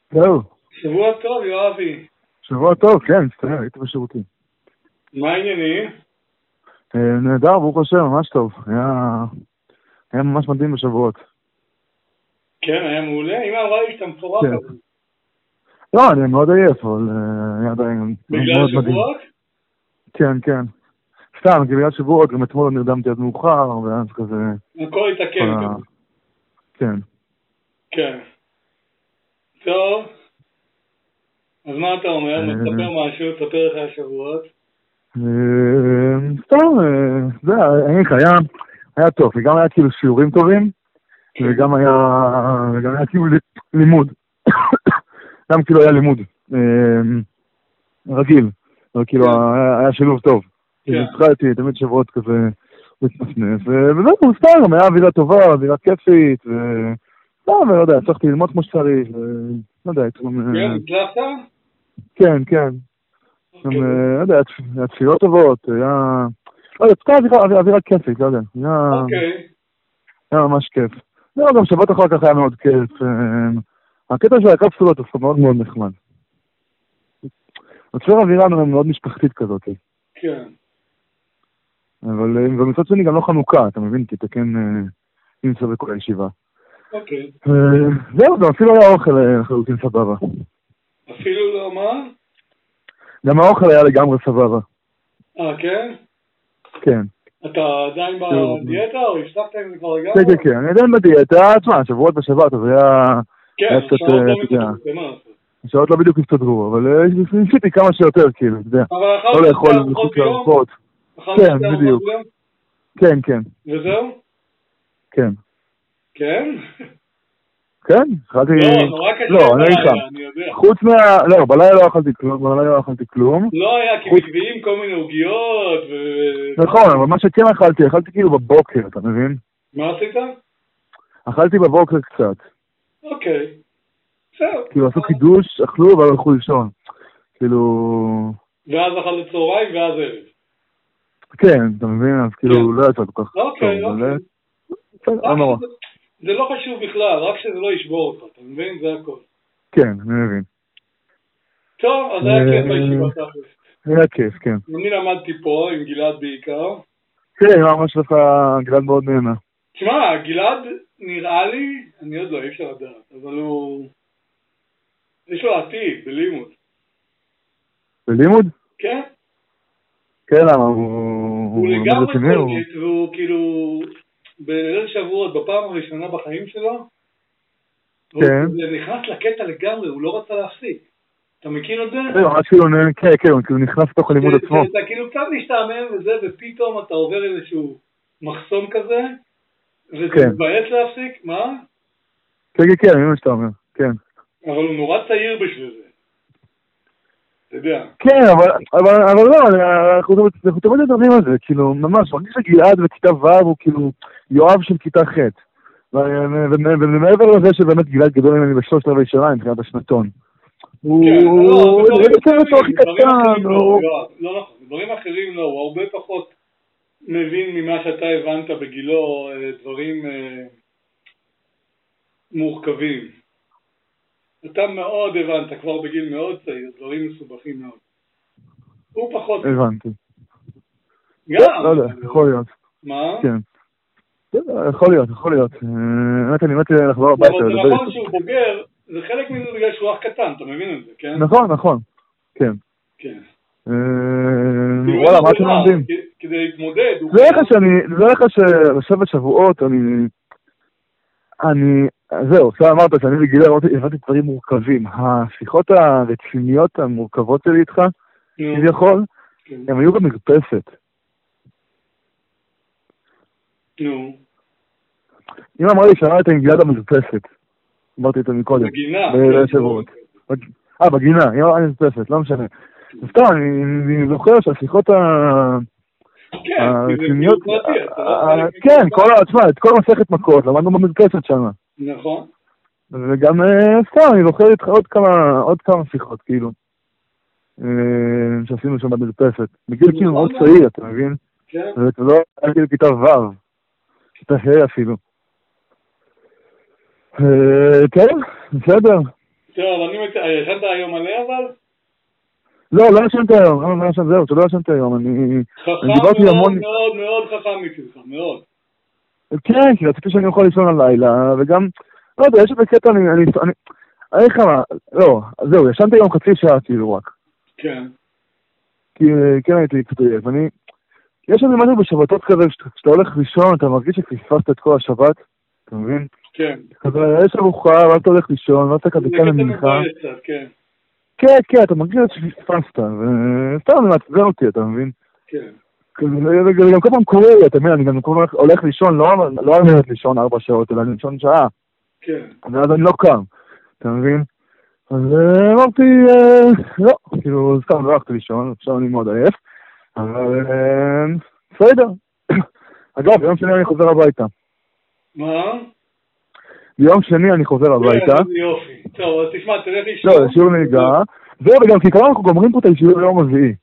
זהו. שבוע טוב, יואבי. שבוע טוב, כן, מצטער, הייתי בשירותים. מה העניינים? נהדר, ברוך השם, ממש טוב. היה ממש מדהים בשבועות. כן, היה מעולה. אמא אמרה לי שאתה מפורק. כן. לא, אני מאוד עייף, אבל היה עדיין בגלל שבועות? כן, כן. סתם, בגלל שבועות, גם אתמול נרדמתי עד מאוחר, ואז כזה... הכל התעכב. כן. כן. טוב. אז מה אתה אומר? מספר משהו, תספר לך השבועות. סתם, זה היה טוב, וגם היה כאילו שיעורים טובים, וגם היה כאילו לימוד. גם כאילו היה לימוד רגיל, אבל כאילו היה שילוב טוב. התחלתי תמיד שבועות כזה מתנפנף, וזהו, סתם, היה אווירה טובה, אווירה כיפית, ולא יודע, הצלחתי ללמוד כמו שצריך, לא יודע, כן, הצלחת? כן, כן. לא יודע, התפילות טובות, היה... לא יודע, פתאום אווירה כיפית, לא יודע. היה ממש כיף. לא, גם שבת אחר כך היה מאוד כיף. הקטע של הקפסולות הוא מאוד מאוד נחמד. נוצר אווירה מאוד משפחתית כזאת. כן. אבל במצד שני גם לא חנוכה, אתה מבין? כי אתה כן נמצא בכל הישיבה. אוקיי. זהו, גם אפילו היה אוכל לחלוטין סבבה. אפילו לא מה? גם האוכל היה לגמרי סבבה. כן? כן. אתה עדיין בדיאטה או הפסקת עם זה כבר לגמרי? כן, כן, אני עדיין בדיאטה, תשמע, שבועות בשבת, אז היה... כן, השעות לא בדיוק הסתדרו, אבל ניסיתי כמה שיותר, כאילו, אתה יודע. אבל אכלת לאכול ביום? כן, בדיוק. כן, כן. וזהו? כן. כן? כן, אכלתי... לא, אני איתך. אני יודע. חוץ לא, בלילה לא אכלתי כלום. לא היה, כי מביאים כל מיני עוגיות נכון, אבל מה שכן אכלתי כאילו בבוקר, אתה מבין? מה עשית? אכלתי בבוקר קצת. אוקיי. בסדר. כאילו עשו קידוש, אכלו והלכו לישון. כאילו... ואז אכלת צהריים ואז ערב. כן, אתה מבין? אז כאילו לא יצא כל כך טוב. אוקיי. לא נורא. זה לא חשוב בכלל, רק שזה לא ישבור אותך, אתה מבין? זה הכל. כן, אני מבין. טוב, אז היה כיף בישיבה תכלס. היה כיף, כן. אני למדתי פה עם גלעד בעיקר. כן, ממש לך גלעד מאוד נהנה. תשמע, גלעד נראה לי, אני עוד לא, אי אפשר לדעת, אבל הוא... יש לו עתיד בלימוד. בלימוד? כן. כן, למה? הוא לגמרי קולט, והוא כאילו... בליל שבועות, בפעם הראשונה בחיים שלו, הוא נכנס לקטע לגמרי, הוא לא רצה להפסיק. אתה מכיר את זה? כן, הוא נכנס לתוך הלימוד עצמו. אתה כאילו קצת משתעמם וזה, ופתאום אתה עובר איזשהו מחסום כזה, וזה מבאס להפסיק, מה? כן, אני משתעמם, כן. אבל הוא נורא צעיר בשביל זה. אתה יודע. כן, אבל לא, אנחנו תמיד מדברים על זה, כאילו, ממש, מרגיש שגלעד בכיתה ו' הוא כאילו יואב של כיתה ח'. ומעבר לזה שבאמת גלעד גדול ממני בשלושת רבעי שנה, מבחינת השנתון. הוא... לא נכון, דברים אחרים לא, הוא הרבה פחות מבין ממה שאתה הבנת בגילו דברים מורכבים. אתה מאוד הבנת, כבר בגיל מאוד צעיר, דברים מסובכים מאוד. הוא פחות... הבנתי. גם. לא יודע, יכול להיות. מה? כן. יכול להיות. אני מתי לחזור הביתה. אבל זה נכון שהוא בוגר, זה חלק מזה בגלל שהוא אח קטן, אתה מבין את זה, כן? נכון. כן. כן. וואלה, מה אתם לומדים? כדי להתמודד... זה לך שבשבט שבועות זהו, עכשיו אמרת שאני בגילה הבנתי דברים מורכבים. השיחות הרציניות המורכבות שלי איתך, כביכול, הם היו במרפסת. נו. אם אמר לי שאמרת עם גלעד המרפסת, אמרתי את זה מקודם. בגינה. בגינה, היא אמרה מרפסת, לא משנה. סתם, אני זוכר שהשיחות הרציניות... כן, את כל מסכת מכות, למדנו במרפסת שם. נכון. וגם סתם, אני זוכר איתך עוד כמה שיחות, כאילו, שעשינו שם במרפסת. בגיל כאילו מאוד צעיר, אתה מבין? כן. ולא הייתי בכיתה ו', כיתה ה' אפילו. כן, בסדר. טוב, ישנת היום מלא אבל? לא ישנתי היום, לא ישנתי היום, אני דיברתי המון... מאוד מאוד חכם מצלך, מאוד. כן, כי רציתי שאני אוכל לישון הלילה, וגם, לא יודע, יש את הקטע, איך אמר, לא, זהו, ישנתי היום חצי שעה כאילו רק. כן. כי כן הייתי קצת עייף, יש איזה משהו בשבתות כזה, כשאתה הולך לישון, אתה מרגיש שפספסת את כל השבת, אתה מבין? כן. כזה, יש ארוחה, ואז אתה הולך לישון, ואז אתה כזה כאן למנחה. כן. כן, אתה מרגיש שפספסת, וסתם זה מעצבן אותי, אתה מבין? כן. זה גם כל פעם קורה לי, אתה מבין, אני גם כל פעם הולך לישון, לא על מנת לישון 4 שעות, אלא לישון שעה. כן. ואז אני לא קם, אתה מבין? אז אמרתי, לא, כאילו, סתם לא הלכתי לישון, עכשיו אני מאוד עייף, אבל בסדר. אגב, ביום שני אני חוזר הביתה. מה? ביום שני אני חוזר הביתה. יופי. טוב, אז תשמע, תלך לישון. לא, שיעור נהיגה. זהו, וגם כי כמה אנחנו גומרים פה את הישיבה ביום רביעי.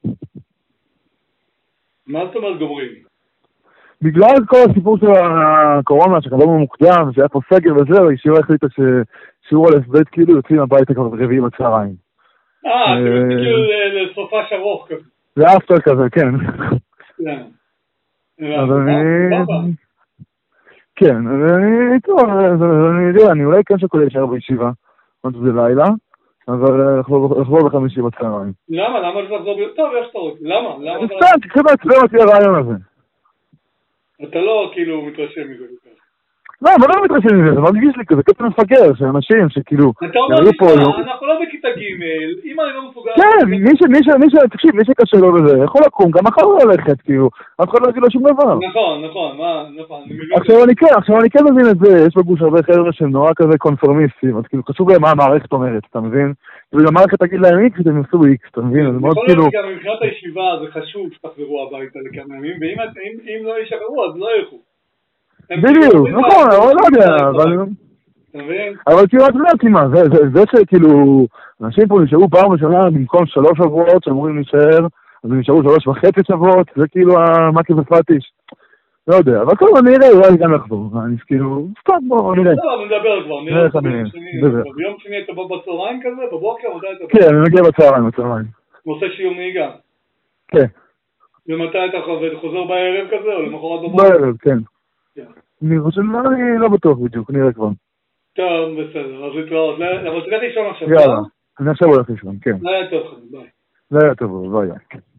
מה זאת אומרת גומרים? בגלל כל הסיפור של הקורונה, שחזרנו מוקדם, שהיה פה סגר וזה, הישיבה החליטה ששיעור על הסבית כאילו יוצאים הביתה כבר רביעי בצהריים. כאילו לסופש ארוך כזה. זה אפטר כזה, כן. כן. אז כן, אני אולי כן שכל ישר בישיבה, עוד זה לילה, אבל לחזור בחמישי בצהריים. למה? למה זה לחזור ביותר? טוב, איך שאתה רוצה? למה? סתם, תקחי בעצמם אותי הרעיון הזה. אתה לא כאילו מתרשם מזה בכך. לא, אבל לא מתרשם מזה, זה מרגיש לי כזה קטע מפגר, שאנשים שכאילו... אתה אומר לי, אנחנו לא בכיתה ג', אם אני לא מסוגל... כן, תקשיב, מי שקשה לו בזה, יכול לקום, גם מחר לא ללכת, כאילו, אף אחד לא יגיד לו שום דבר. נכון, עכשיו אני כן מבין את זה, יש בגוש הרבה חבר'ה שהם נורא כזה קונפורמיסטים, אז כאילו חשוב להם מה המערכת אומרת, אתה מבין? כאילו המערכת תגיד להם X והם יעשו X, אתה מבין? זה מאוד כאילו... יכול להיות גם מבחינת הישיבה זה חשוב שתחזרו הביתה לכמה ימים, ואם לא יישארו אז לא ילכו. בדיוק, נכון, אבל לא יודע, אבל כאילו את יודעת מה, זה שכאילו אנשים פה נשארו פעם ראשונה במקום 3 שבועות שאמורים להישאר, אז הם נשארו 3.5 שבועות, זה כאילו המקי ופטיש, לא יודע, אבל טוב, אני אראה, אולי גם לחזור, אני כאילו, סתם בוא, נראה. לא, נדבר כבר, נראה, ביום שני אתה בא בצהריים כזה, בבוקר, מתי אתה בא? כן, אני מגיע בצהריים. עושה שיעור נהיגה? כן. ומתי אתה חוזר בערב כזה, או למחרת בבוקר? בערב, כן. אני חושב, אני לא בטוח בדיוק, נראה כבר. טוב, בסדר, אז להתראות. אבל תלך לישון עכשיו. יאללה, אני עכשיו הולך לישון, כן. לילה טוב, ביי. לילה טוב, ביי.